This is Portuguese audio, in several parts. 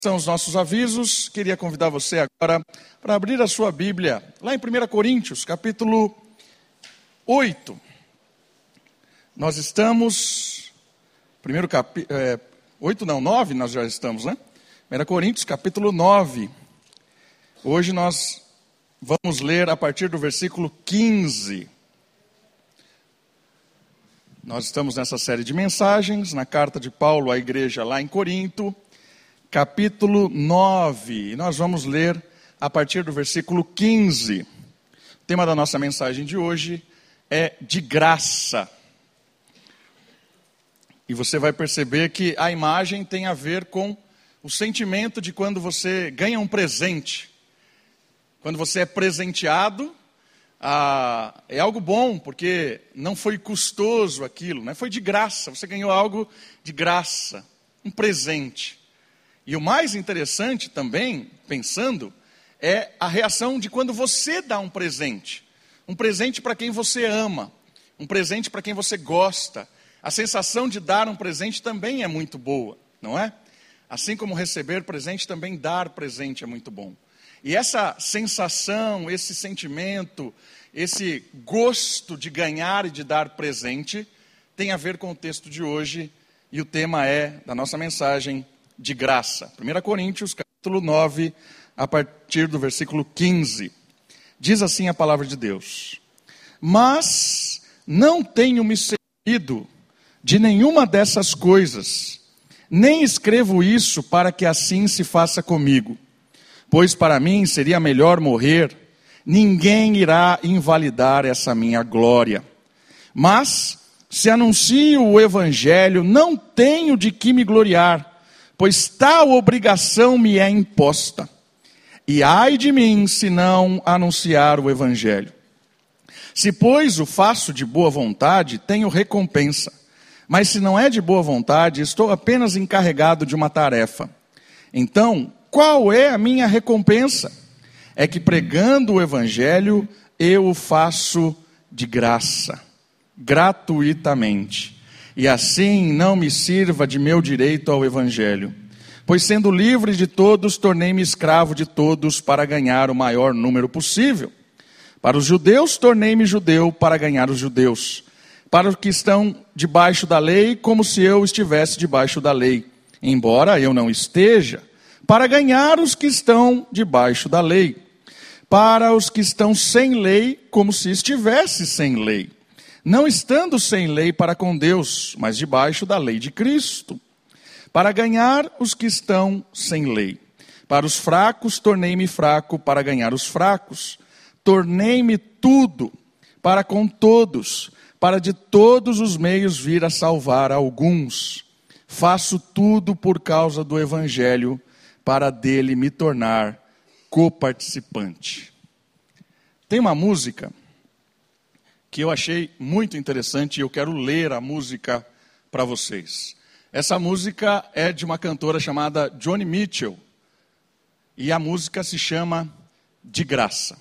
São os nossos avisos. Queria convidar você agora para abrir a sua Bíblia, lá em 1 Coríntios, capítulo 8. Nós estamos... 9 nós já estamos, né? 1 Coríntios, capítulo 9. Hoje nós vamos ler a partir do versículo 15. Nós estamos nessa série de mensagens, na carta de Paulo à igreja lá em Corinto, capítulo 9, e nós vamos ler a partir do versículo 15. O tema da nossa mensagem de hoje é de graça. E você vai perceber que a imagem tem a ver com o sentimento de quando você ganha um presente. Quando você é presenteado, é algo bom, porque não foi custoso aquilo, né? Foi de graça, você ganhou algo de graça, um presente. E o mais interessante também, pensando, é a reação de quando você dá um presente para quem você ama, um presente para quem você gosta. A sensação de dar um presente também é muito boa, não é? Assim como receber presente, também dar presente é muito bom. E essa sensação, esse sentimento, esse gosto de ganhar e de dar presente, tem a ver com o texto de hoje, e o tema é, da nossa mensagem, de graça. 1 Coríntios, capítulo 9, a partir do versículo 15. Diz assim a palavra de Deus: Mas não tenho me servido de nenhuma dessas coisas, nem escrevo isso para que assim se faça comigo, pois para mim seria melhor morrer, ninguém irá invalidar essa minha glória. Mas, se anuncio o evangelho, não tenho de que me gloriar, pois tal obrigação me é imposta. E ai de mim, se não anunciar o evangelho. Se, pois, o faço de boa vontade, tenho recompensa. Mas se não é de boa vontade, estou apenas encarregado de uma tarefa. Então, qual é a minha recompensa? É que pregando o evangelho, eu o faço de graça, gratuitamente. E assim não me sirva de meu direito ao evangelho. Pois sendo livre de todos, tornei-me escravo de todos para ganhar o maior número possível. Para os judeus, tornei-me judeu para ganhar os judeus. Para os que estão debaixo da lei, como se eu estivesse debaixo da lei, embora eu não esteja, para ganhar os que estão debaixo da lei. Para os que estão sem lei, como se estivesse sem lei, não estando sem lei para com Deus, mas debaixo da lei de Cristo. Para ganhar os que estão sem lei. Para os fracos, tornei-me fraco para ganhar os fracos. Tornei-me tudo para com todos, para de todos os meios vir a salvar alguns. Faço tudo por causa do evangelho, para dele me tornar coparticipante. Tem uma música que eu achei muito interessante e eu quero ler a música para vocês. Essa música é de uma cantora chamada Joni Mitchell e a música se chama De Graça.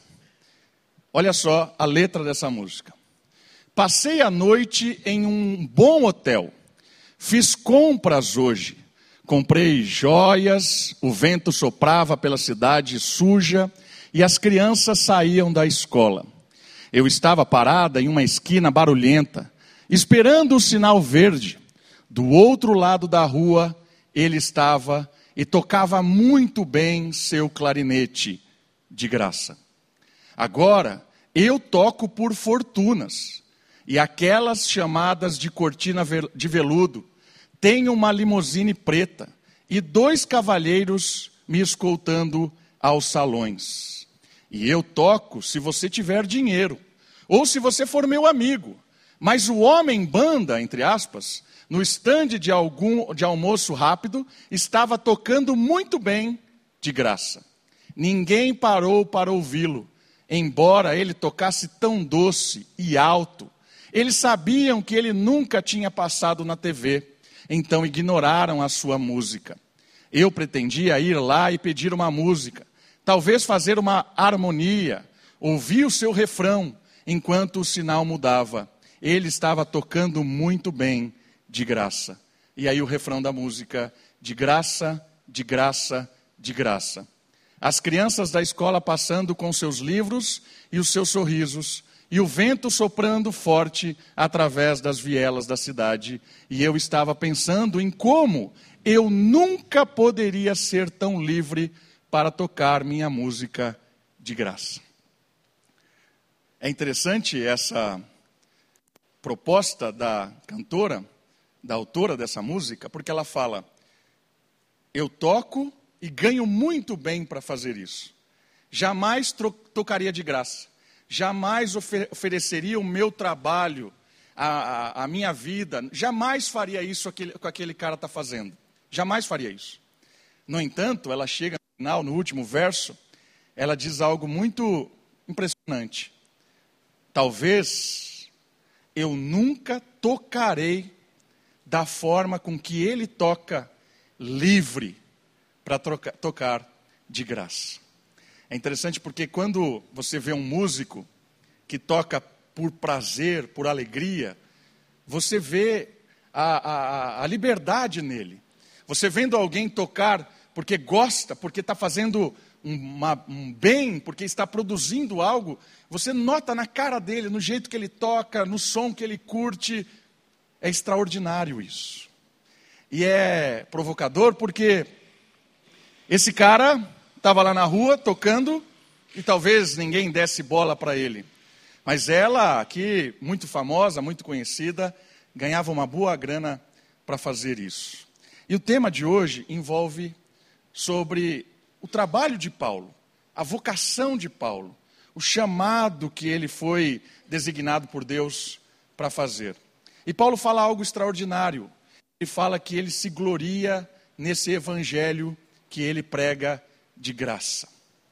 Olha só a letra dessa música. Passei a noite em um bom hotel, fiz compras hoje, comprei joias, o vento soprava pela cidade suja e as crianças saíam da escola. Eu estava parada em uma esquina barulhenta, esperando o sinal verde. Do outro lado da rua, ele estava e tocava muito bem seu clarinete de graça. Agora, eu toco por fortunas, e aquelas chamadas de cortina de veludo têm uma limusine preta e 2 cavalheiros me escoltando aos salões. E eu toco se você tiver dinheiro, ou se você for meu amigo. Mas o homem banda, entre aspas, no estande de almoço rápido, estava tocando muito bem de graça. Ninguém parou para ouvi-lo, embora ele tocasse tão doce e alto. Eles sabiam que ele nunca tinha passado na TV, então ignoraram a sua música. Eu pretendia ir lá e pedir uma música, talvez fazer uma harmonia, ouvir o seu refrão, enquanto o sinal mudava. Ele estava tocando muito bem de graça. E aí o refrão da música: de graça, de graça, de graça. As crianças da escola passando com seus livros e os seus sorrisos, e o vento soprando forte através das vielas da cidade. E eu estava pensando em como eu nunca poderia ser tão livre para tocar minha música de graça. É interessante essa proposta da cantora, da autora dessa música, porque ela fala: eu toco e ganho muito bem para fazer isso. Jamais tocaria de graça. Jamais ofereceria o meu trabalho, a minha vida. Jamais faria isso que aquele cara está fazendo. Jamais faria isso. No entanto, ela chega no final, no último verso, ela diz algo muito impressionante. Talvez eu nunca tocarei da forma com que ele toca, livre, para tocar de graça. É interessante porque quando você vê um músico que toca por prazer, por alegria, você vê a liberdade nele. Você vendo alguém tocar porque gosta, porque está fazendo um bem, porque está produzindo algo, você nota na cara dele, no jeito que ele toca, no som que ele curte. É extraordinário isso. E é provocador porque esse cara estava lá na rua tocando e talvez ninguém desse bola para ele. Mas ela, aqui, muito famosa, muito conhecida, ganhava uma boa grana para fazer isso. E o tema de hoje envolve sobre o trabalho de Paulo, a vocação de Paulo, o chamado que ele foi designado por Deus para fazer. E Paulo fala algo extraordinário. Ele fala que ele se gloria nesse evangelho que ele prega de graça.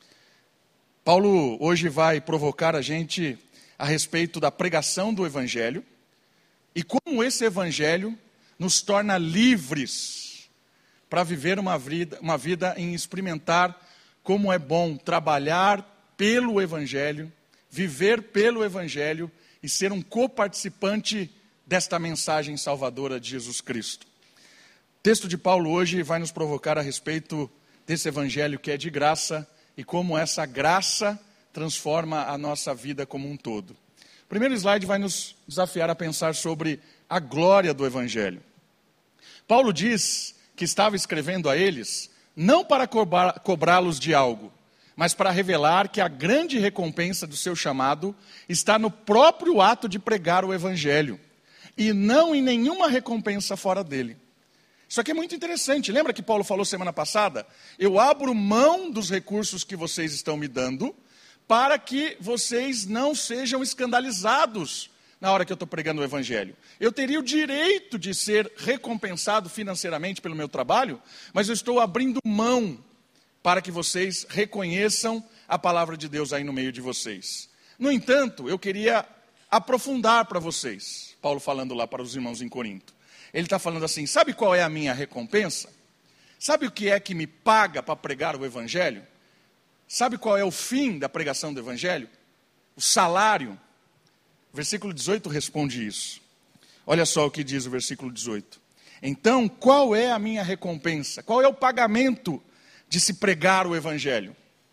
Paulo hoje vai provocar a gente a respeito da pregação do evangelho e como esse evangelho nos torna livres para viver uma vida em experimentar como é bom trabalhar pelo evangelho, viver pelo evangelho e ser um coparticipante desta mensagem salvadora de Jesus Cristo. O texto de Paulo hoje vai nos provocar a respeito desse evangelho que é de graça e como essa graça transforma a nossa vida como um todo. O primeiro slide vai nos desafiar a pensar sobre a glória do evangelho. Paulo diz que estava escrevendo a eles não para cobrá-los de algo, mas para revelar que a grande recompensa do seu chamado está no próprio ato de pregar o evangelho e não em nenhuma recompensa fora dele. Isso aqui é muito interessante. Lembra que Paulo falou semana passada? Eu abro mão dos recursos que vocês estão me dando para que vocês não sejam escandalizados na hora que eu estou pregando o evangelho. Eu teria o direito de ser recompensado financeiramente pelo meu trabalho, mas eu estou abrindo mão para que vocês reconheçam a palavra de Deus aí no meio de vocês. No entanto, eu queria aprofundar para vocês, Paulo falando lá para os irmãos em Corinto. Ele está falando assim: sabe qual é a minha recompensa? Sabe o que é que me paga para pregar o evangelho? Sabe qual é o fim da pregação do evangelho? O salário. O versículo 18 responde isso. Olha só o que diz o versículo 18. Então, qual é a minha recompensa? Qual é o pagamento de se pregar o evangelho?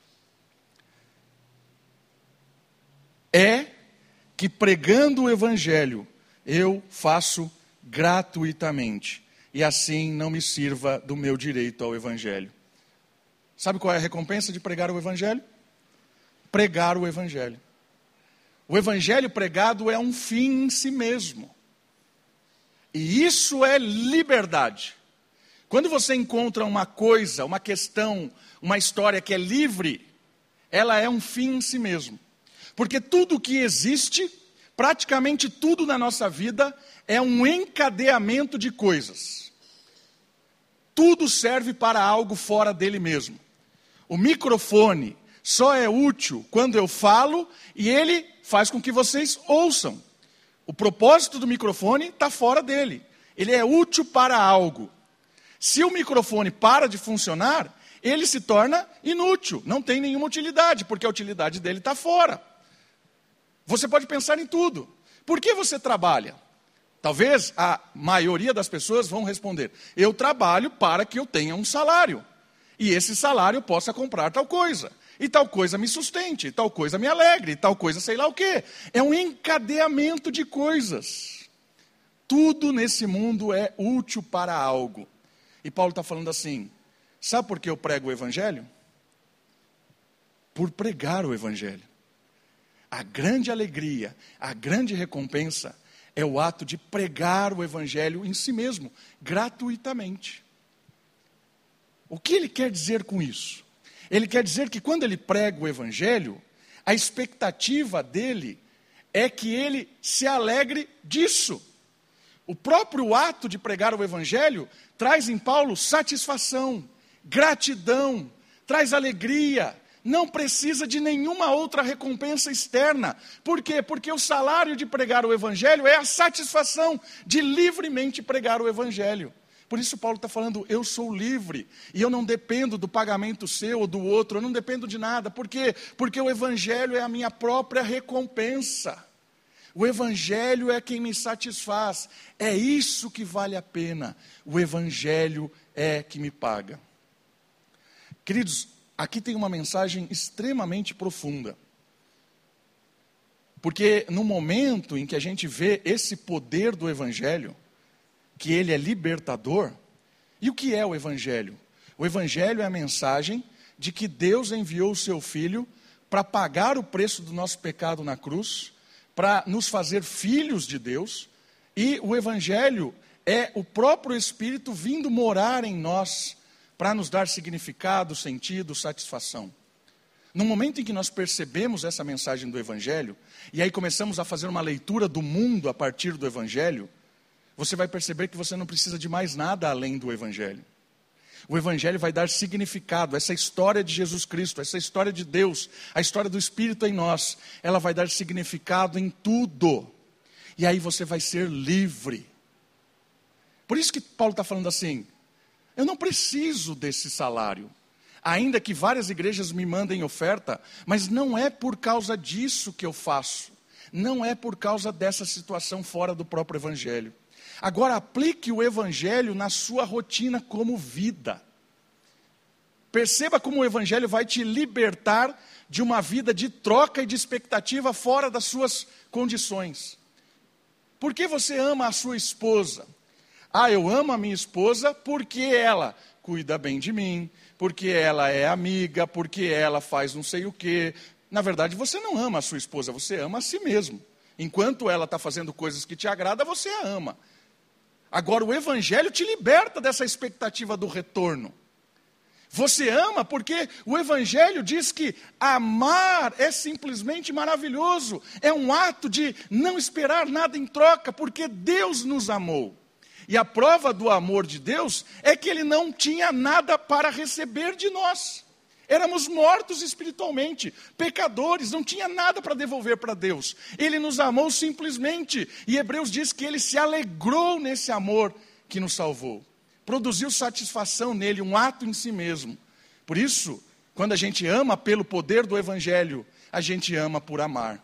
É que pregando o evangelho, eu faço gratuitamente, e assim não me sirva do meu direito ao evangelho. Sabe qual é a recompensa de pregar o evangelho? Pregar o evangelho. O evangelho pregado é um fim em si mesmo. E isso é liberdade. Quando você encontra uma coisa, uma questão, uma história que é livre, ela é um fim em si mesmo. Porque tudo que existe, praticamente tudo na nossa vida, é um encadeamento de coisas. Tudo serve para algo fora dele mesmo. O microfone só é útil quando eu falo e ele faz com que vocês ouçam. O propósito do microfone está fora dele. Ele é útil para algo. Se o microfone para de funcionar, ele se torna inútil. Não tem nenhuma utilidade, porque a utilidade dele está fora. Você pode pensar em tudo. Por que você trabalha? Talvez a maioria das pessoas vão responder: eu trabalho para que eu tenha um salário. E esse salário possa comprar tal coisa. E tal coisa me sustente, e tal coisa me alegre, e tal coisa sei lá o quê. É um encadeamento de coisas. Tudo nesse mundo é útil para algo. E Paulo está falando assim, sabe por que eu prego o Evangelho? Por pregar o Evangelho. A grande alegria, a grande recompensa é o ato de pregar o Evangelho em si mesmo, gratuitamente. O que ele quer dizer com isso? Ele quer dizer que quando ele prega o Evangelho, a expectativa dele é que ele se alegre disso. O próprio ato de pregar o Evangelho traz em Paulo satisfação, gratidão, traz alegria, não precisa de nenhuma outra recompensa externa. Por quê? Porque o salário de pregar o Evangelho é a satisfação de livremente pregar o Evangelho. Por isso Paulo está falando, eu sou livre, e eu não dependo do pagamento seu ou do outro, eu não dependo de nada. Por quê? Porque o Evangelho é a minha própria recompensa. O Evangelho é quem me satisfaz, é isso que vale a pena. O Evangelho é que me paga. Queridos, aqui tem uma mensagem extremamente profunda. Porque no momento em que a gente vê esse poder do Evangelho, que ele é libertador, e o que é o Evangelho? O Evangelho é a mensagem de que Deus enviou o seu Filho para pagar o preço do nosso pecado na cruz, para nos fazer filhos de Deus, e o Evangelho é o próprio Espírito vindo morar em nós, para nos dar significado, sentido, satisfação. No momento em que nós percebemos essa mensagem do Evangelho, e aí começamos a fazer uma leitura do mundo a partir do Evangelho, você vai perceber que você não precisa de mais nada além do Evangelho. O Evangelho vai dar significado, essa história de Jesus Cristo, essa história de Deus, a história do Espírito em nós, ela vai dar significado em tudo. E aí você vai ser livre. Por isso que Paulo está falando assim, eu não preciso desse salário. Ainda que várias igrejas me mandem oferta, mas não é por causa disso que eu faço. Não é por causa dessa situação fora do próprio Evangelho. Agora aplique o Evangelho na sua rotina como vida. Perceba como o Evangelho vai te libertar de uma vida de troca e de expectativa fora das suas condições. Por que você ama a sua esposa? Ah, eu amo a minha esposa porque ela cuida bem de mim, porque ela é amiga, porque ela faz não sei o quê. Na verdade, você não ama a sua esposa, você ama a si mesmo. Enquanto ela está fazendo coisas que te agradam, você a ama. Agora o Evangelho te liberta dessa expectativa do retorno. Você ama porque o Evangelho diz que amar é simplesmente maravilhoso. É um ato de não esperar nada em troca, porque Deus nos amou. E a prova do amor de Deus é que Ele não tinha nada para receber de nós. Éramos mortos espiritualmente, pecadores, não tinha nada para devolver para Deus. Ele nos amou simplesmente, e Hebreus diz que Ele se alegrou nesse amor que nos salvou. Produziu satisfação nele, um ato em si mesmo. Por isso, quando a gente ama pelo poder do Evangelho, a gente ama por amar.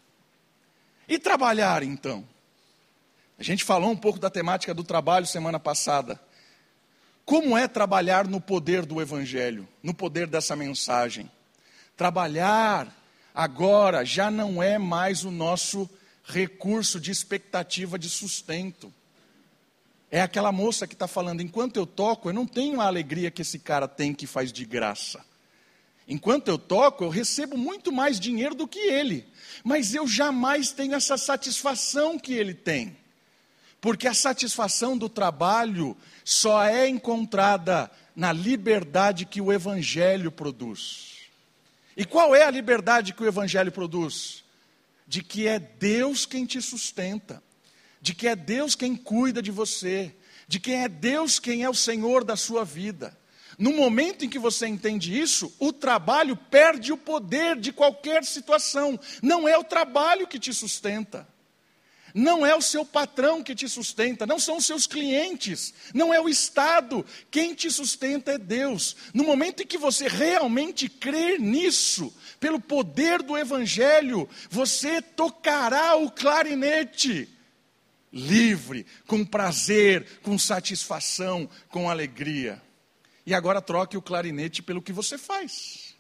E trabalhar então? A gente falou um pouco da temática do trabalho semana passada. Como é trabalhar no poder do Evangelho, no poder dessa mensagem? Trabalhar agora já não é mais o nosso recurso de expectativa de sustento. É aquela moça que está falando, enquanto eu toco, eu não tenho a alegria que esse cara tem que faz de graça. Enquanto eu toco, eu recebo muito mais dinheiro do que ele. Mas eu jamais tenho essa satisfação que ele tem. Porque a satisfação do trabalho só é encontrada na liberdade que o Evangelho produz. E qual é a liberdade que o Evangelho produz? De que é Deus quem te sustenta, de que é Deus quem cuida de você, de que é Deus quem é o Senhor da sua vida. No momento em que você entende isso, o trabalho perde o poder de qualquer situação. Não é o trabalho que te sustenta. Não é o seu patrão que te sustenta, não são os seus clientes, não é o Estado. Quem te sustenta é Deus. No momento em que você realmente crer nisso, pelo poder do Evangelho, você tocará o clarinete, livre, com prazer, com satisfação, com alegria. E agora troque o clarinete pelo que você faz.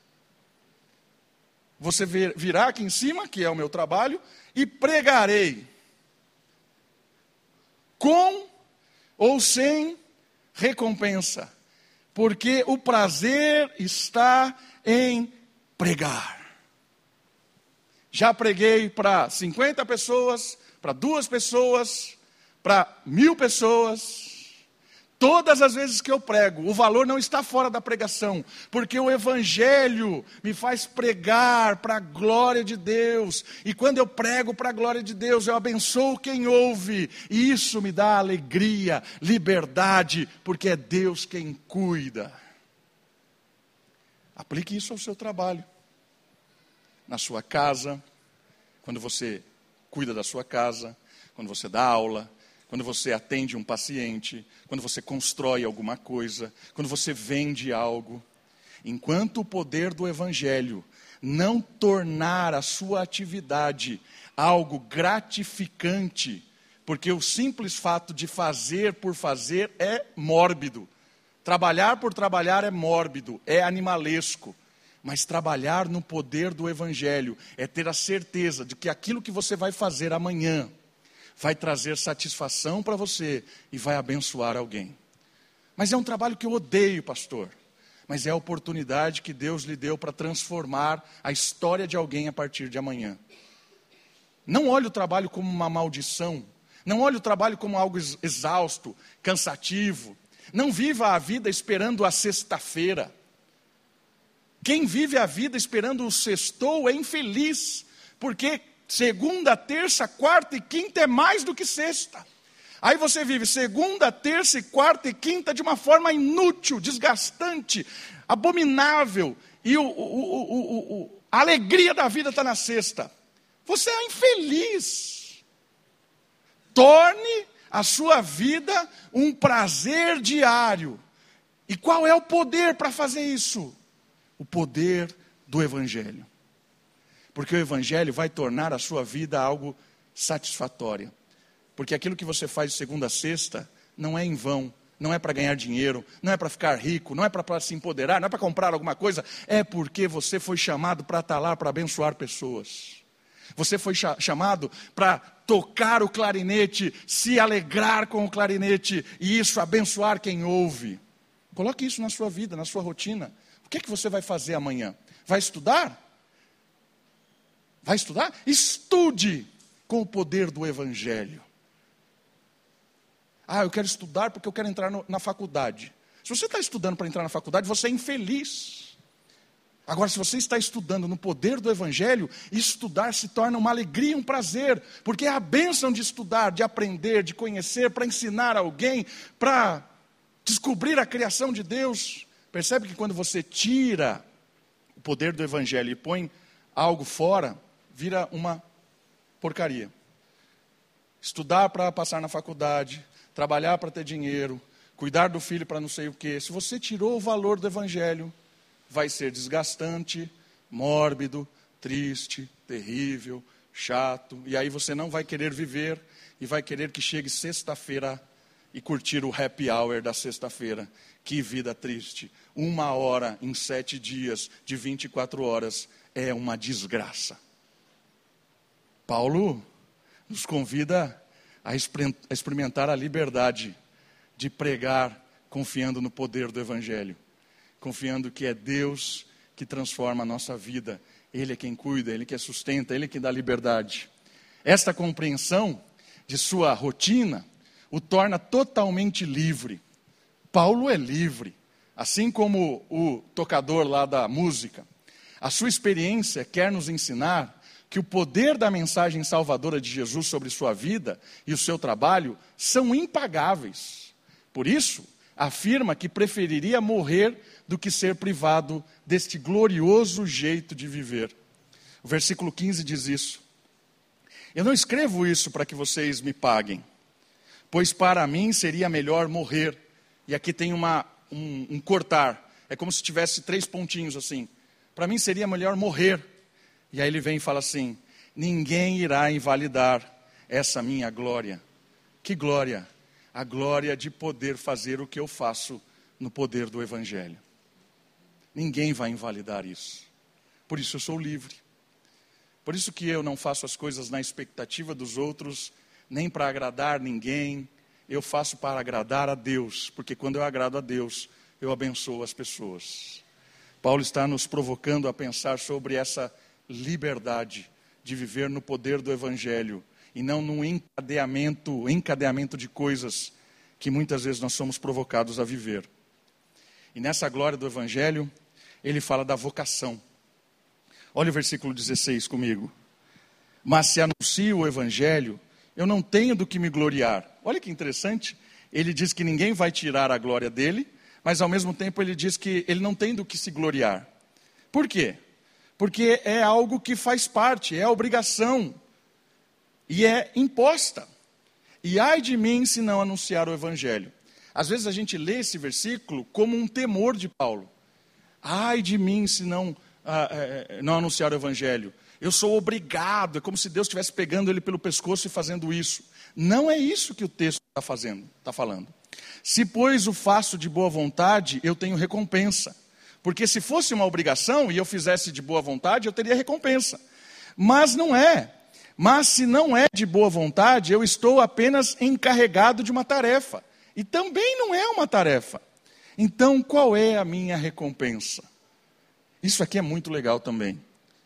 Você virá aqui em cima, que é o meu trabalho, e pregarei. Com ou sem recompensa. Porque o prazer está em pregar. Já preguei para 50 pessoas, para 2 pessoas, para 1000 pessoas. Todas as vezes que eu prego, o valor não está fora da pregação, porque o Evangelho me faz pregar para a glória de Deus, e quando eu prego para a glória de Deus, eu abençoo quem ouve, e isso me dá alegria, liberdade, porque é Deus quem cuida. Aplique isso ao seu trabalho, na sua casa, quando você cuida da sua casa, quando você dá aula, quando você atende um paciente, quando você constrói alguma coisa, quando você vende algo. Enquanto o poder do Evangelho não tornar a sua atividade algo gratificante, porque o simples fato de fazer por fazer é mórbido. Trabalhar por trabalhar é mórbido, é animalesco. Mas trabalhar no poder do Evangelho é ter a certeza de que aquilo que você vai fazer amanhã vai trazer satisfação para você e vai abençoar alguém. Mas é um trabalho que eu odeio, pastor. Mas é a oportunidade que Deus lhe deu para transformar a história de alguém a partir de amanhã. Não olhe o trabalho como uma maldição. Não olhe o trabalho como algo exausto, cansativo. Não viva a vida esperando a sexta-feira. Quem vive a vida esperando o sextou é infeliz, porque segunda, terça, quarta e quinta é mais do que sexta. Aí você vive segunda, terça, quarta e quinta de uma forma inútil, desgastante, abominável. E a alegria da vida está na sexta. Você é infeliz. Torne a sua vida um prazer diário. E qual é o poder para fazer isso? O poder do Evangelho. Porque o Evangelho vai tornar a sua vida algo satisfatório. Porque aquilo que você faz de segunda a sexta não é em vão, não é para ganhar dinheiro, não é para ficar rico, não é para se empoderar, não é para comprar alguma coisa, é porque você foi chamado para estar lá para abençoar pessoas. Você foi chamado para tocar o clarinete, se alegrar com o clarinete e isso abençoar quem ouve. Coloque isso na sua vida, na sua rotina. O que é que você vai fazer amanhã? Vai estudar? Vai estudar? Estude com o poder do Evangelho. Eu quero estudar porque eu quero entrar na faculdade. Se você está estudando para entrar na faculdade, você é infeliz. Agora, se você está estudando no poder do Evangelho, estudar se torna uma alegria, um prazer, porque é a bênção de estudar, de aprender, de conhecer, para ensinar alguém, para descobrir a criação de Deus. Percebe que quando você tira o poder do Evangelho e põe algo fora, vira uma porcaria. Estudar para passar na faculdade, trabalhar para ter dinheiro, cuidar do filho para não sei o quê. Se você tirou o valor do Evangelho, vai ser desgastante, mórbido, triste, terrível, chato. E aí você não vai querer viver e vai querer que chegue sexta-feira e curtir o happy hour da sexta-feira. Que vida triste. 1 hora em 7 dias de 24 horas é uma desgraça. Paulo nos convida a experimentar a liberdade de pregar confiando no poder do Evangelho. Confiando que é Deus que transforma a nossa vida. Ele é quem cuida, Ele que sustenta, Ele que dá liberdade. Esta compreensão de sua rotina o torna totalmente livre. Paulo é livre, assim como o tocador lá da música. A sua experiência quer nos ensinar que o poder da mensagem salvadora de Jesus sobre sua vida e o seu trabalho são impagáveis. Por isso, afirma que preferiria morrer do que ser privado deste glorioso jeito de viver. O versículo 15 diz isso. Eu não escrevo isso para que vocês me paguem, pois para mim seria melhor morrer. E aqui tem um cortar, é como se tivesse 3 pontinhos assim. Para mim seria melhor morrer. E aí ele vem e fala assim, ninguém irá invalidar essa minha glória. Que glória? A glória de poder fazer o que eu faço no poder do Evangelho. Ninguém vai invalidar isso. Por isso eu sou livre. Por isso que eu não faço as coisas na expectativa dos outros, nem para agradar ninguém. Eu faço para agradar a Deus, porque quando eu agrado a Deus, eu abençoo as pessoas. Paulo está nos provocando a pensar sobre essa liberdade de viver no poder do Evangelho e não no encadeamento de coisas que muitas vezes nós somos provocados a viver. E nessa glória do Evangelho, ele fala da vocação. Olha o versículo 16 comigo. Mas se anuncio o Evangelho, eu não tenho do que me gloriar. Olha que interessante. Ele diz que ninguém vai tirar a glória dele, mas ao mesmo tempo ele diz que ele não tem do que se gloriar. Por quê? Porque é algo que faz parte, é obrigação. E é imposta. E ai de mim se não anunciar o Evangelho. Às vezes a gente lê esse versículo como um temor de Paulo. Ai de mim se não anunciar o Evangelho. Eu sou obrigado, é como se Deus estivesse pegando ele pelo pescoço e fazendo isso. Não é isso que o texto está falando. Se, pois, o faço de boa vontade, eu tenho recompensa. Porque se fosse uma obrigação e eu fizesse de boa vontade, eu teria recompensa. Mas não é. Mas se não é de boa vontade, eu estou apenas encarregado de uma tarefa. E também não é uma tarefa. Então, qual é a minha recompensa? Isso aqui é muito legal também.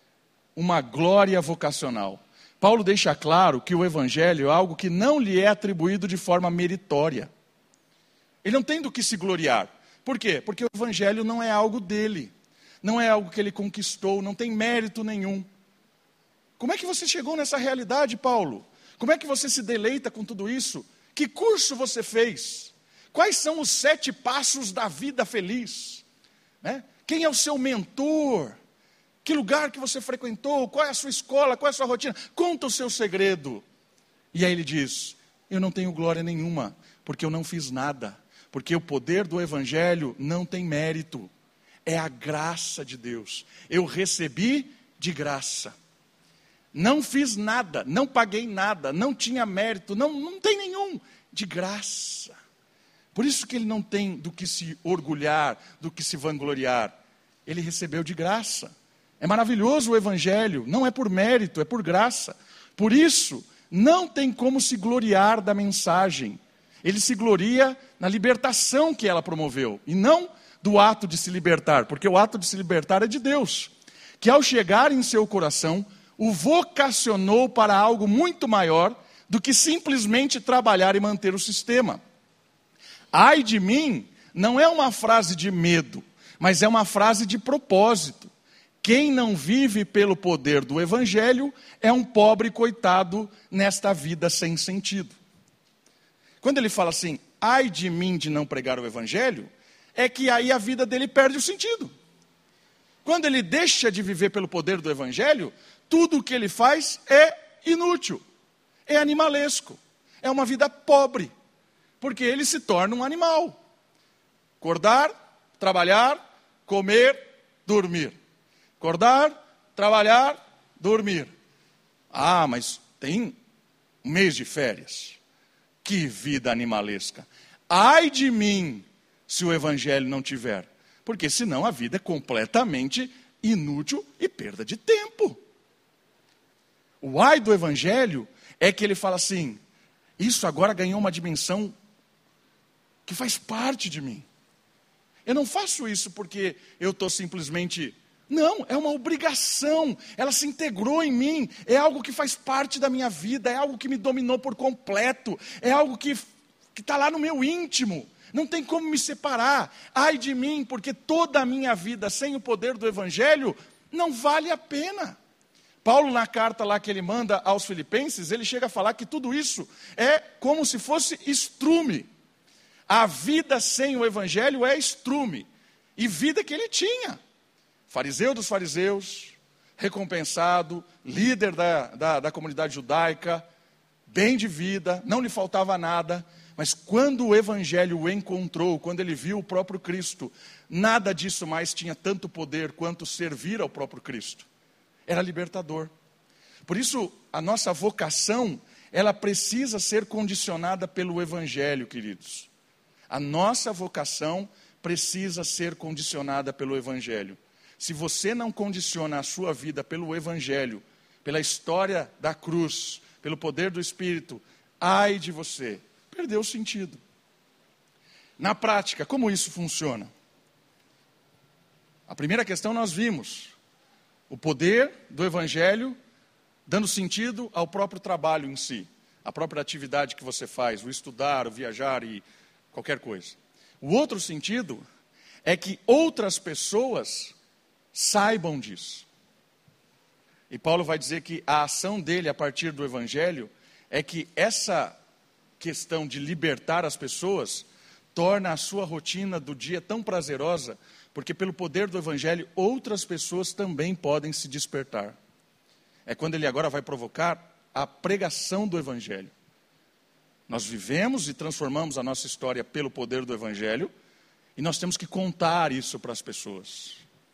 Uma glória vocacional. Paulo deixa claro que o Evangelho é algo que não lhe é atribuído de forma meritória. Ele não tem do que se gloriar. Por quê? Porque o Evangelho não é algo dele. Não é algo que ele conquistou, não tem mérito nenhum. Como é que você chegou nessa realidade, Paulo? Como é que você se deleita com tudo isso? Que curso você fez? Quais são os 7 passos da vida feliz? Né? Quem é o seu mentor? Que lugar que você frequentou? Qual é a sua escola? Qual é a sua rotina? Conta o seu segredo. E aí ele diz, eu não tenho glória nenhuma, porque eu não fiz nada. Porque o poder do Evangelho não tem mérito. É a graça de Deus. Eu recebi de graça. Não fiz nada, não paguei nada, não tinha mérito, não tem nenhum. De graça. Por isso que ele não tem do que se orgulhar, do que se vangloriar. Ele recebeu de graça. É maravilhoso o Evangelho, não é por mérito, é por graça. Por isso, não tem como se gloriar da mensagem. Ele se gloria na libertação que ela promoveu, e não do ato de se libertar, porque o ato de se libertar é de Deus, que ao chegar em seu coração, o vocacionou para algo muito maior do que simplesmente trabalhar e manter o sistema. Ai de mim, não é uma frase de medo, mas é uma frase de propósito. Quem não vive pelo poder do Evangelho é um pobre coitado nesta vida sem sentido. Quando ele fala assim, ai de mim de não pregar o Evangelho, é que aí a vida dele perde o sentido. Quando ele deixa de viver pelo poder do Evangelho, tudo o que ele faz é inútil, é animalesco, é uma vida pobre, porque ele se torna um animal. Acordar, trabalhar, comer, dormir. Acordar, trabalhar, dormir. Ah, mas tem um mês de férias. Que vida animalesca. Ai de mim, se o Evangelho não tiver. Porque senão a vida é completamente inútil e perda de tempo. O ai do Evangelho é que ele fala assim, isso agora ganhou uma dimensão que faz parte de mim. Eu não faço isso porque eu estou simplesmente... Não, é uma obrigação, ela se integrou em mim, é algo que faz parte da minha vida, é algo que me dominou por completo, é algo que está lá no meu íntimo, não tem como me separar. Ai de mim, porque toda a minha vida sem o poder do Evangelho não vale a pena. Paulo, na carta lá que ele manda aos Filipenses, ele chega a falar que tudo isso é como se fosse estrume. A vida sem o Evangelho é estrume, e vida que ele tinha. Fariseu dos fariseus, recompensado, líder da comunidade judaica, bem de vida, não lhe faltava nada, mas quando o Evangelho o encontrou, quando ele viu o próprio Cristo, nada disso mais tinha tanto poder quanto servir ao próprio Cristo. Era libertador. Por isso, a nossa vocação, ela precisa ser condicionada pelo Evangelho, queridos. A nossa vocação precisa ser condicionada pelo Evangelho. Se você não condiciona a sua vida pelo Evangelho, pela história da cruz, pelo poder do Espírito, ai de você, perdeu o sentido. Na prática, como isso funciona? A primeira questão nós vimos, o poder do Evangelho dando sentido ao próprio trabalho em si, a própria atividade que você faz, o estudar, o viajar e qualquer coisa. O outro sentido é que outras pessoas saibam disso. E Paulo vai dizer que a ação dele a partir do Evangelho é que essa questão de libertar as pessoas torna a sua rotina do dia tão prazerosa, porque pelo poder do Evangelho outras pessoas também podem se despertar. É quando ele agora vai provocar a pregação do Evangelho. Nós vivemos e transformamos a nossa história pelo poder do Evangelho, e nós temos que contar isso para as pessoas.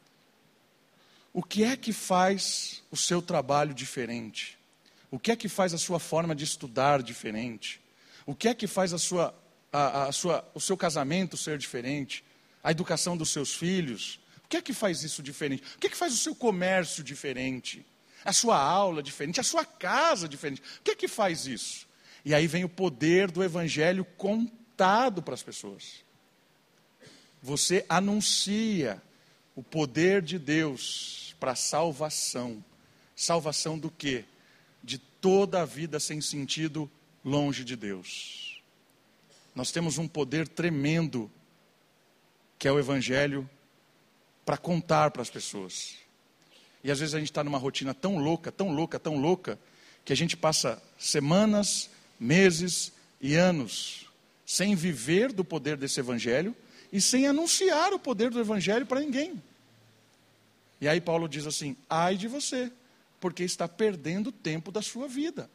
O que é que faz o seu trabalho diferente? O que é que faz a sua forma de estudar diferente? O que é que faz o seu casamento ser diferente? A educação dos seus filhos? O que é que faz isso diferente? O que é que faz o seu comércio diferente? A sua aula diferente? A sua casa diferente? O que é que faz isso? E aí vem o poder do Evangelho contado para as pessoas. Você anuncia o poder de Deus para a salvação. Salvação do quê? De toda a vida sem sentido longe de Deus. Nós temos um poder tremendo, que é o Evangelho, para contar para as pessoas. E às vezes a gente está numa rotina tão louca, que a gente passa semanas, meses e anos sem viver do poder desse Evangelho e sem anunciar o poder do Evangelho para ninguém. E aí Paulo diz assim, ai de você, porque está perdendo o tempo da sua vida.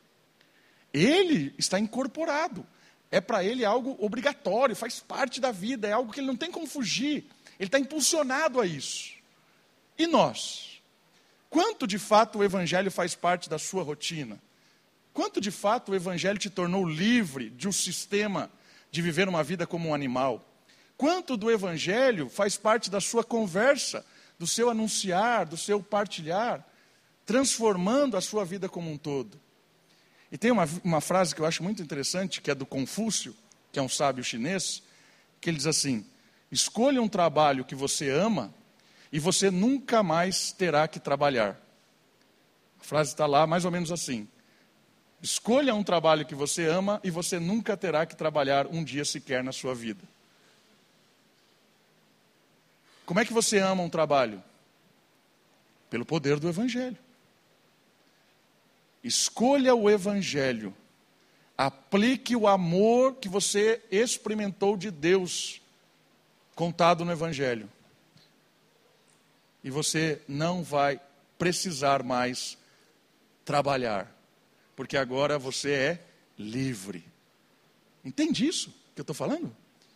Ele está incorporado, é para ele algo obrigatório, faz parte da vida, é algo que ele não tem como fugir, ele está impulsionado a isso. E nós? Quanto de fato o Evangelho faz parte da sua rotina? Quanto de fato o Evangelho te tornou livre de um sistema de viver uma vida como um animal? Quanto do Evangelho faz parte da sua conversa, do seu anunciar, do seu partilhar, transformando a sua vida como um todo? E tem uma frase que eu acho muito interessante, que é do Confúcio, que é um sábio chinês, que ele diz assim, escolha um trabalho que você ama e você nunca mais terá que trabalhar. A frase está lá mais ou menos assim, escolha um trabalho que você ama e você nunca terá que trabalhar um dia sequer na sua vida. Como é que você ama um trabalho? Pelo poder do Evangelho. Escolha o Evangelho. Aplique o amor que você experimentou de Deus, contado no Evangelho. E você não vai precisar mais trabalhar, porque agora você é livre. Entende isso que eu estou falando?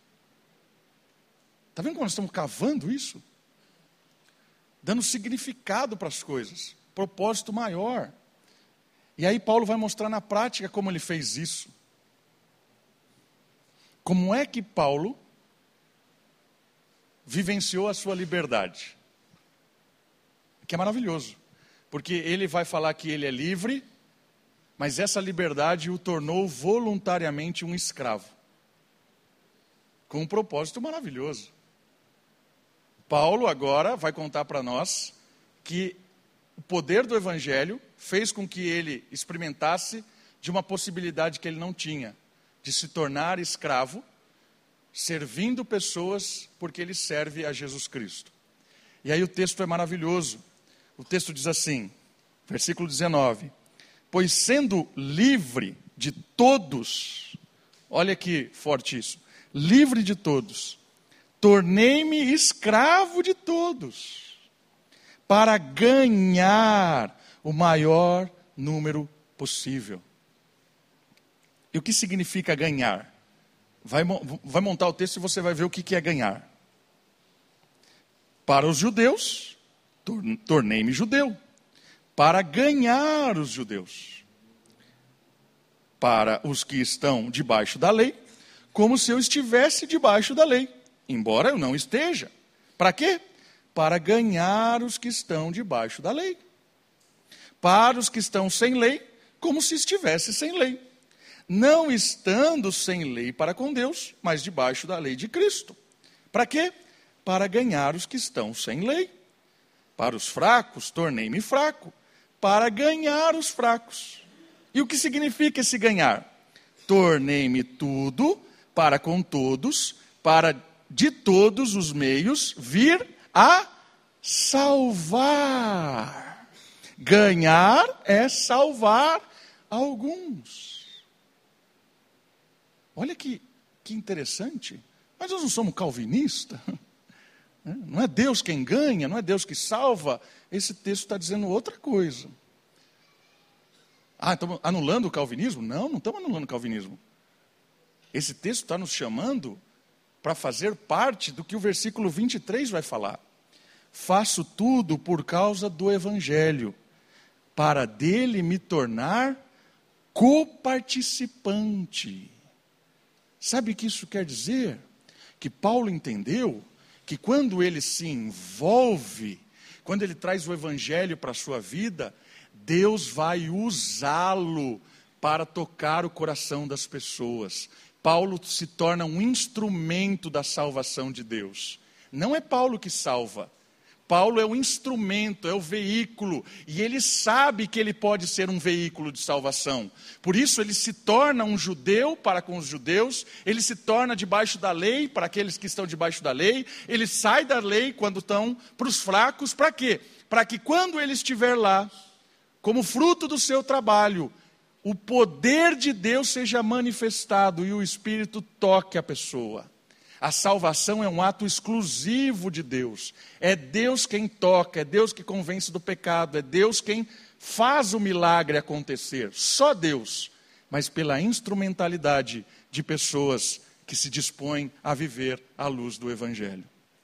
Está vendo como nós estamos cavando isso? Dando significado para as coisas, propósito maior. E aí Paulo vai mostrar na prática como ele fez isso. Como é que Paulo vivenciou a sua liberdade? Que é maravilhoso, porque ele vai falar que ele é livre, mas essa liberdade o tornou voluntariamente um escravo, com um propósito maravilhoso. Paulo agora vai contar para nós que o poder do Evangelho fez com que ele experimentasse de uma possibilidade que ele não tinha, de se tornar escravo, servindo pessoas porque ele serve a Jesus Cristo. E aí o texto é maravilhoso. O texto diz assim, versículo 19, pois sendo livre de todos, olha que forte isso, livre de todos, tornei-me escravo de todos, para ganhar o maior número possível. E o que significa ganhar? Vai montar o texto e você vai ver o que é ganhar. Para os judeus, tornei-me judeu, para ganhar os judeus. Para os que estão debaixo da lei, como se eu estivesse debaixo da lei, embora eu não esteja. Para quê? Para ganhar os que estão debaixo da lei. Para os que estão sem lei, como se estivesse sem lei. Não estando sem lei para com Deus, mas debaixo da lei de Cristo. Para quê? Para ganhar os que estão sem lei. Para os fracos, tornei-me fraco, para ganhar os fracos. E o que significa esse ganhar? Tornei-me tudo para com todos, para de todos os meios vir a salvar. Ganhar é salvar alguns. Olha que interessante. Mas nós não somos calvinistas. Não é Deus quem ganha, não é Deus que salva. Esse texto está dizendo outra coisa. Estamos anulando o calvinismo? Não estamos anulando o calvinismo. Esse texto está nos chamando para fazer parte do que o versículo 23 vai falar. Faço tudo por causa do Evangelho, para dele me tornar coparticipante. Sabe o que isso quer dizer? Que Paulo entendeu que quando ele se envolve, quando ele traz o Evangelho para a sua vida, Deus vai usá-lo para tocar o coração das pessoas. Paulo se torna um instrumento da salvação de Deus. Não é Paulo que salva. Paulo é o instrumento, é o veículo, e ele sabe que ele pode ser um veículo de salvação. Por isso ele se torna um judeu para com os judeus, ele se torna debaixo da lei para aqueles que estão debaixo da lei, ele sai da lei quando estão para os fracos, para quê? Para que quando ele estiver lá, como fruto do seu trabalho, o poder de Deus seja manifestado e o Espírito toque a pessoa. A salvação é um ato exclusivo de Deus. É Deus quem toca, é Deus que convence do pecado, é Deus quem faz o milagre acontecer. Só Deus, mas pela instrumentalidade de pessoas que se dispõem a viver à luz do Evangelho.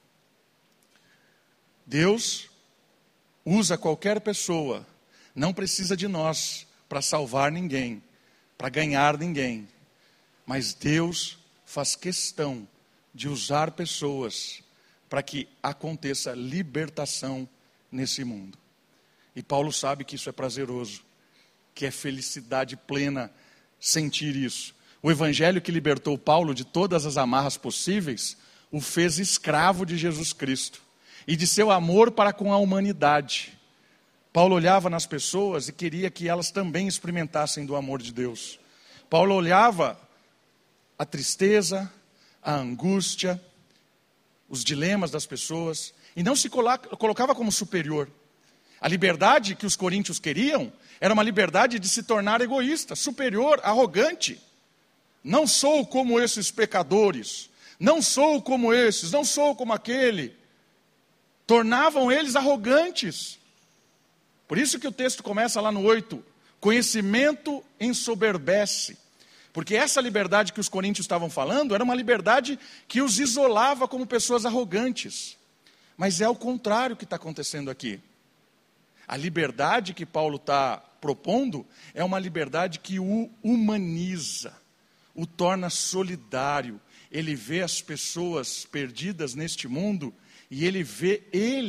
Deus usa qualquer pessoa, não precisa de nós para salvar ninguém, para ganhar ninguém. Mas Deus faz questão de usar pessoas para que aconteça libertação nesse mundo. E Paulo sabe que isso é prazeroso, que é felicidade plena sentir isso. O evangelho que libertou Paulo de todas as amarras possíveis, o fez escravo de Jesus Cristo e de seu amor para com a humanidade. Paulo olhava nas pessoas e queria que elas também experimentassem do amor de Deus. Paulo olhava a tristeza, a angústia, os dilemas das pessoas, e não se colocava como superior. A liberdade que os coríntios queriam era uma liberdade de se tornar egoísta, superior, arrogante. Não sou como esses pecadores, não sou como esses, não sou como aquele. Tornavam eles arrogantes. Por isso que o texto começa lá no 8, conhecimento ensoberbece. Porque essa liberdade que os coríntios estavam falando era uma liberdade que os isolava como pessoas arrogantes. Mas é o contrário que está acontecendo aqui. A liberdade que Paulo está propondo é uma liberdade que o humaniza, o torna solidário. Ele vê as pessoas perdidas neste mundo e ele vê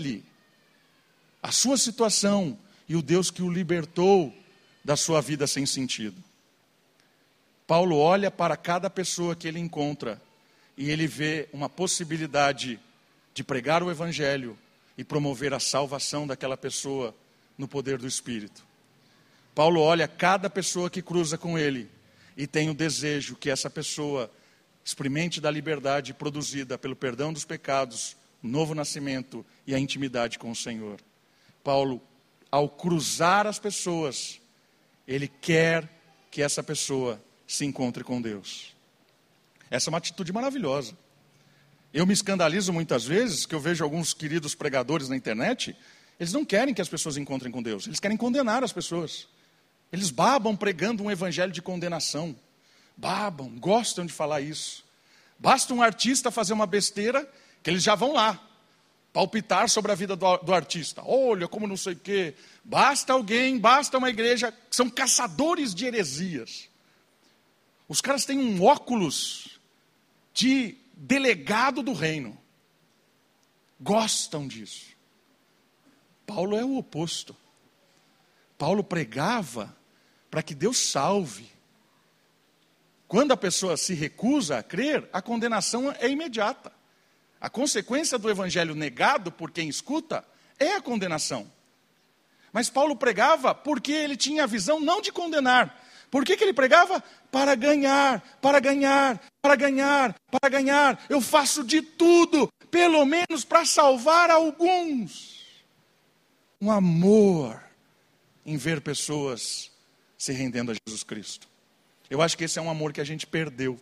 a sua situação e o Deus que o libertou da sua vida sem sentido. Paulo olha para cada pessoa que ele encontra e ele vê uma possibilidade de pregar o Evangelho e promover a salvação daquela pessoa no poder do Espírito. Paulo olha cada pessoa que cruza com ele e tem o desejo que essa pessoa experimente da liberdade produzida pelo perdão dos pecados, o novo nascimento e a intimidade com o Senhor. Paulo, ao cruzar as pessoas, ele quer que essa pessoa se encontre com Deus. Essa é uma atitude maravilhosa. Eu me escandalizo muitas vezes que eu vejo alguns queridos pregadores na internet, eles não querem que as pessoas encontrem com Deus, eles querem condenar as pessoas. Eles babam pregando um evangelho de condenação. Babam, gostam de falar isso. Basta um artista fazer uma besteira, que eles já vão lá, palpitar sobre a vida do artista. Olha, como não sei o quê. Basta uma igreja, são caçadores de heresias. Os caras têm um óculos de delegado do reino. Gostam disso. Paulo é o oposto. Paulo pregava para que Deus salve. Quando a pessoa se recusa a crer, a condenação é imediata. A consequência do evangelho negado por quem escuta é a condenação. Mas Paulo pregava porque ele tinha a visão não de condenar. Por que ele pregava? Para ganhar, para ganhar, para ganhar, para ganhar. Eu faço de tudo, pelo menos para salvar alguns. Um amor em ver pessoas se rendendo a Jesus Cristo. Eu acho que esse é um amor que a gente perdeu.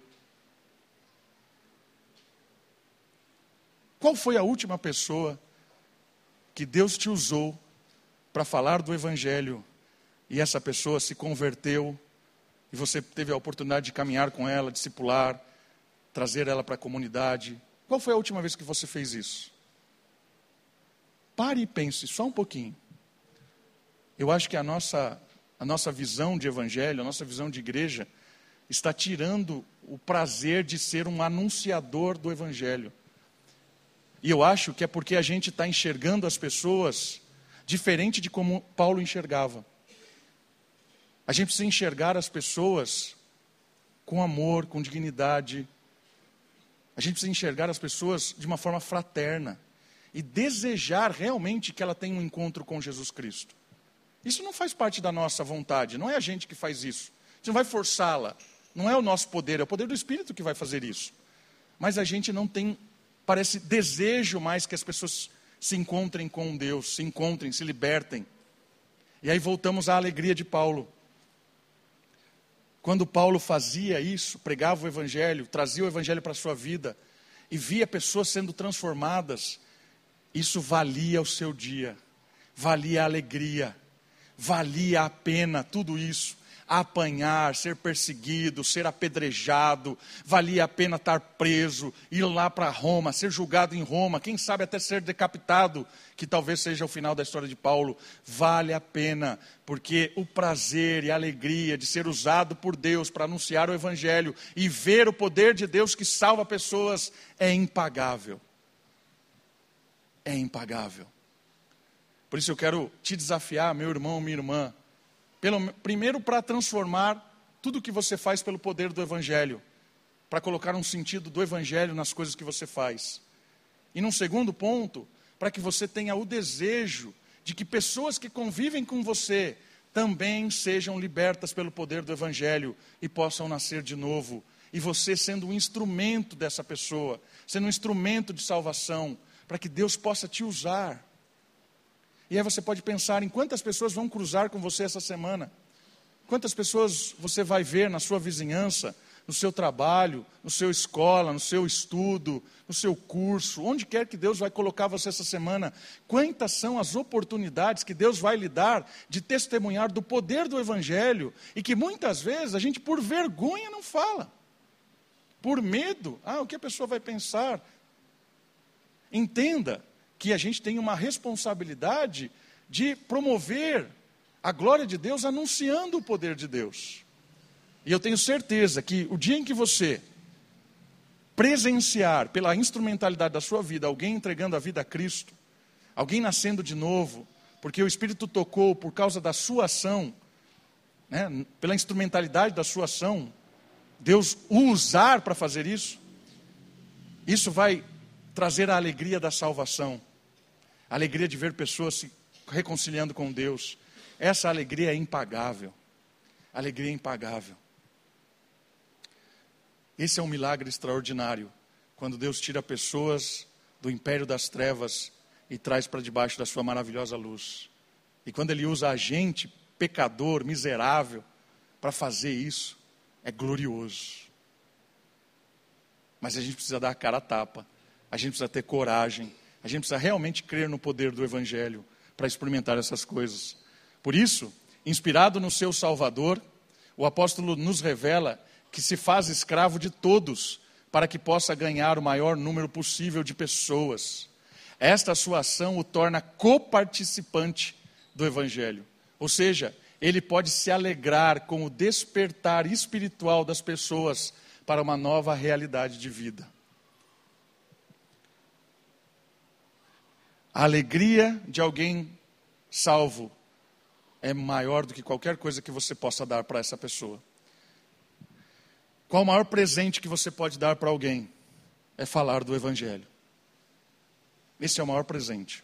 Qual foi a última pessoa que Deus te usou para falar do evangelho e essa pessoa se converteu e você teve a oportunidade de caminhar com ela, discipular, trazer ela para a comunidade? Qual foi a última vez que você fez isso? Pare e pense só um pouquinho. Eu acho que a nossa visão de evangelho, a nossa visão de igreja, está tirando o prazer de ser um anunciador do evangelho. E eu acho que é porque a gente está enxergando as pessoas diferente de como Paulo enxergava. A gente precisa enxergar as pessoas com amor, com dignidade. A gente precisa enxergar as pessoas de uma forma fraterna e desejar realmente que ela tenha um encontro com Jesus Cristo. Isso não faz parte da nossa vontade, não é a gente que faz isso. A gente não vai forçá-la, não é o nosso poder, é o poder do Espírito que vai fazer isso. Mas a gente não tem, parece, desejo mais que as pessoas se encontrem com Deus, se encontrem, se libertem. E aí voltamos à alegria de Paulo. Quando Paulo fazia isso, pregava o evangelho, trazia o evangelho para a sua vida e via pessoas sendo transformadas, isso valia o seu dia, valia a alegria, valia a pena tudo isso. Apanhar, ser perseguido, ser apedrejado, valia a pena estar preso, ir lá para Roma, ser julgado em Roma, quem sabe até ser decapitado, que talvez seja o final da história de Paulo. Vale a pena, porque o prazer e a alegria de ser usado por Deus para anunciar o evangelho e ver o poder de Deus que salva pessoas é impagável. É impagável. Por isso eu quero te desafiar, meu irmão, minha irmã, primeiro para transformar tudo que você faz pelo poder do evangelho, para colocar um sentido do evangelho nas coisas que você faz. E num segundo ponto, para que você tenha o desejo de que pessoas que convivem com você também sejam libertas pelo poder do evangelho e possam nascer de novo. E você sendo um instrumento dessa pessoa, sendo um instrumento de salvação, para que Deus possa te usar. E aí você pode pensar em quantas pessoas vão cruzar com você essa semana. Quantas pessoas você vai ver na sua vizinhança, no seu trabalho, no seu escola, no seu estudo, no seu curso, onde quer que Deus vai colocar você essa semana. Quantas são as oportunidades que Deus vai lhe dar de testemunhar do poder do evangelho e que muitas vezes a gente por vergonha não fala. Por medo, o que a pessoa vai pensar? Entenda que a gente tem uma responsabilidade de promover a glória de Deus anunciando o poder de Deus. E eu tenho certeza que o dia em que você presenciar pela instrumentalidade da sua vida alguém entregando a vida a Cristo, alguém nascendo de novo, porque o Espírito tocou por causa da sua ação, né, pela instrumentalidade da sua ação, Deus o usar para fazer isso, isso vai trazer a alegria da salvação. A alegria de ver pessoas se reconciliando com Deus. Essa alegria é impagável. A alegria é impagável. Esse é um milagre extraordinário. Quando Deus tira pessoas do império das trevas e traz para debaixo da sua maravilhosa luz. E quando Ele usa a gente, pecador, miserável, para fazer isso, é glorioso. Mas a gente precisa dar a cara a tapa. A gente precisa ter coragem. A gente precisa realmente crer no poder do evangelho para experimentar essas coisas. Por isso, inspirado no seu Salvador, o apóstolo nos revela que se faz escravo de todos para que possa ganhar o maior número possível de pessoas. Esta sua ação o torna coparticipante do evangelho. Ou seja, ele pode se alegrar com o despertar espiritual das pessoas para uma nova realidade de vida. A alegria de alguém salvo é maior do que qualquer coisa que você possa dar para essa pessoa. Qual o maior presente que você pode dar para alguém? É falar do Evangelho. Esse é o maior presente.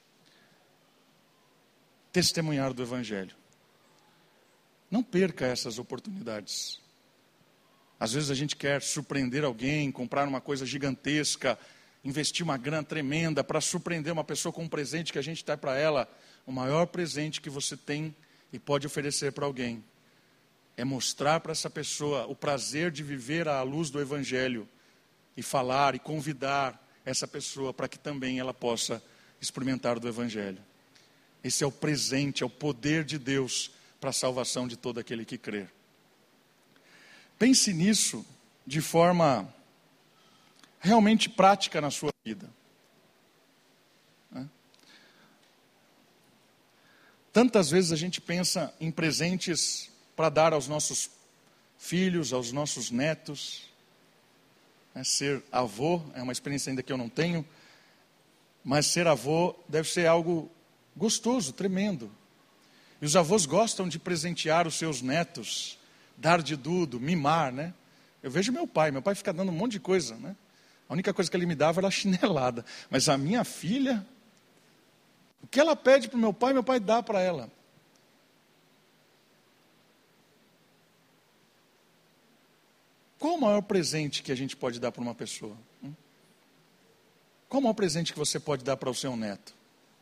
Testemunhar do Evangelho. Não perca essas oportunidades. Às vezes a gente quer surpreender alguém, comprar uma coisa gigantesca, investir uma grana tremenda para surpreender uma pessoa com um presente que a gente dá para ela. O maior presente que você tem e pode oferecer para alguém é mostrar para essa pessoa o prazer de viver à luz do Evangelho e falar e convidar essa pessoa para que também ela possa experimentar do Evangelho. Esse é o presente, é o poder de Deus para a salvação de todo aquele que crer. Pense nisso de forma realmente prática na sua vida. Tantas vezes a gente pensa em presentes para dar aos nossos filhos, aos nossos netos. Ser avô é uma experiência ainda que eu não tenho, mas ser avô deve ser algo gostoso, tremendo. E os avós gostam de presentear os seus netos, dar de tudo, mimar, né? Eu vejo meu pai fica dando um monte de coisa, né? A única coisa que ele me dava era chinelada. Mas a minha filha, o que ela pede para o meu pai dá para ela. Qual o maior presente que a gente pode dar para uma pessoa? Qual o maior presente que você pode dar para o seu neto?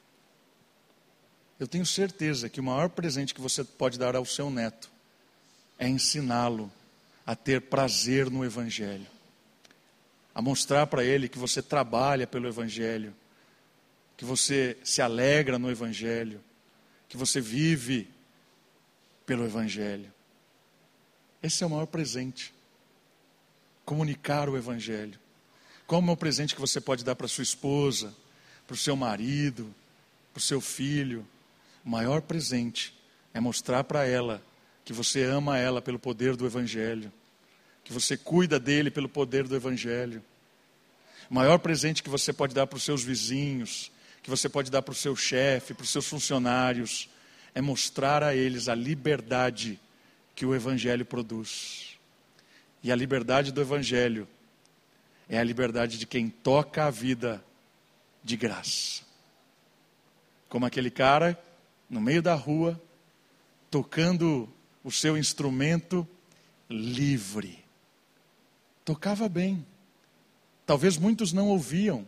Eu tenho certeza que o maior presente que você pode dar ao seu neto é ensiná-lo a ter prazer no Evangelho. A mostrar para ele que você trabalha pelo Evangelho, que você se alegra no Evangelho, que você vive pelo Evangelho. Esse é o maior presente. Comunicar o Evangelho. Qual é o maior presente que você pode dar para sua esposa, para o seu marido, para o seu filho? O maior presente é mostrar para ela que você ama ela pelo poder do Evangelho, que você cuida dele pelo poder do Evangelho. O maior presente que você pode dar para os seus vizinhos, que você pode dar para o seu chefe, para os seus funcionários, é mostrar a eles a liberdade que o Evangelho produz. E a liberdade do Evangelho é a liberdade de quem toca a vida de graça. Como aquele cara no meio da rua, tocando o seu instrumento livre. Tocava bem. Talvez muitos não ouviam.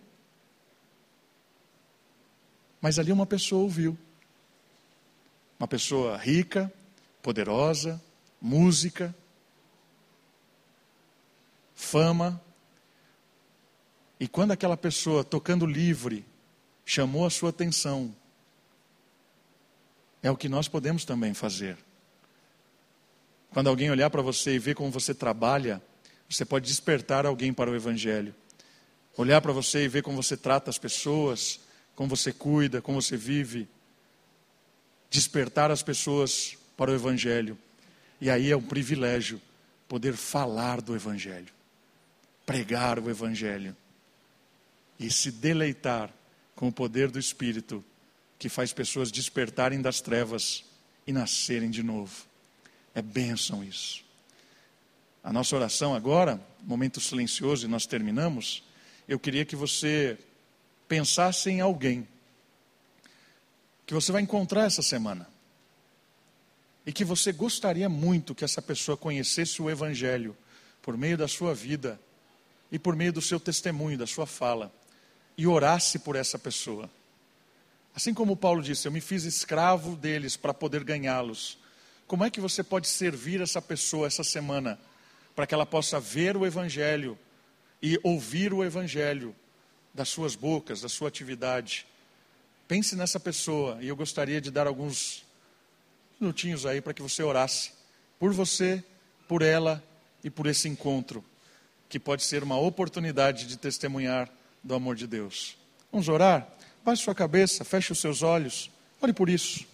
Mas ali uma pessoa ouviu. Uma pessoa rica, poderosa, música, fama. E quando aquela pessoa, tocando livre, chamou a sua atenção, é o que nós podemos também fazer. Quando alguém olhar para você e ver como você trabalha, você pode despertar alguém para o Evangelho. Olhar para você e ver como você trata as pessoas, como você cuida, como você vive. Despertar as pessoas para o Evangelho. E aí é um privilégio poder falar do Evangelho. Pregar o Evangelho. E se deleitar com o poder do Espírito, que faz pessoas despertarem das trevas e nascerem de novo. É bênção isso. A nossa oração agora, momento silencioso e nós terminamos, eu queria que você pensasse em alguém que você vai encontrar essa semana e que você gostaria muito que essa pessoa conhecesse o Evangelho por meio da sua vida e por meio do seu testemunho, da sua fala, e orasse por essa pessoa. Assim como Paulo disse, eu me fiz escravo deles para poder ganhá-los. Como é que você pode servir essa pessoa essa semana, para que ela possa ver o Evangelho e ouvir o Evangelho das suas bocas, da sua atividade? Pense nessa pessoa e eu gostaria de dar alguns minutinhos aí para que você orasse por você, por ela e por esse encontro, que pode ser uma oportunidade de testemunhar do amor de Deus. Vamos orar? Baixe sua cabeça, feche os seus olhos, ore por isso.